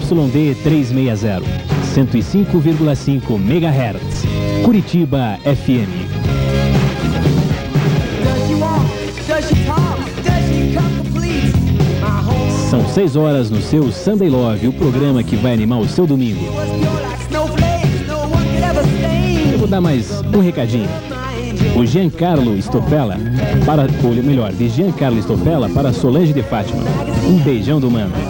ZYD 360, 105,5 MHz. Curitiba FM. São 6 horas no seu Sunday Love, o programa que vai animar o seu domingo. Eu vou dar mais um recadinho. O Giancarlo Stofella, de Giancarlo Stofella para Solange de Fátima. Um beijão do mano.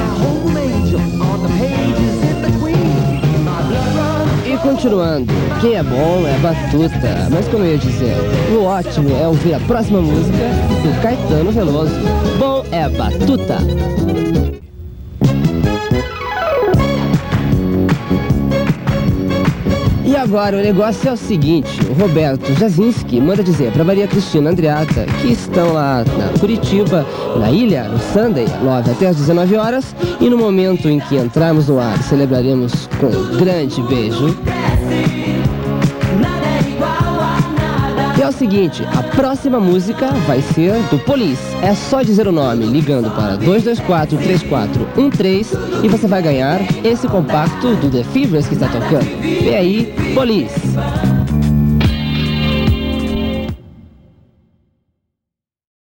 E continuando, quem é bom é Batuta, mas como eu ia dizer, o ótimo é ouvir a próxima música do Caetano Veloso. Bom é Batuta. E agora o negócio é o seguinte, o Roberto Jazinski manda dizer para Maria Cristina Andreata, que estão lá na Curitiba, na ilha, no Sunday Love até às 19 horas, e no momento em que entrarmos no ar, celebraremos com um grande beijo. E é o seguinte, a próxima música vai ser do Police. É só dizer o nome ligando para 224-3413 e você vai ganhar esse compacto do The Fevers que está tocando. Vem aí, Police.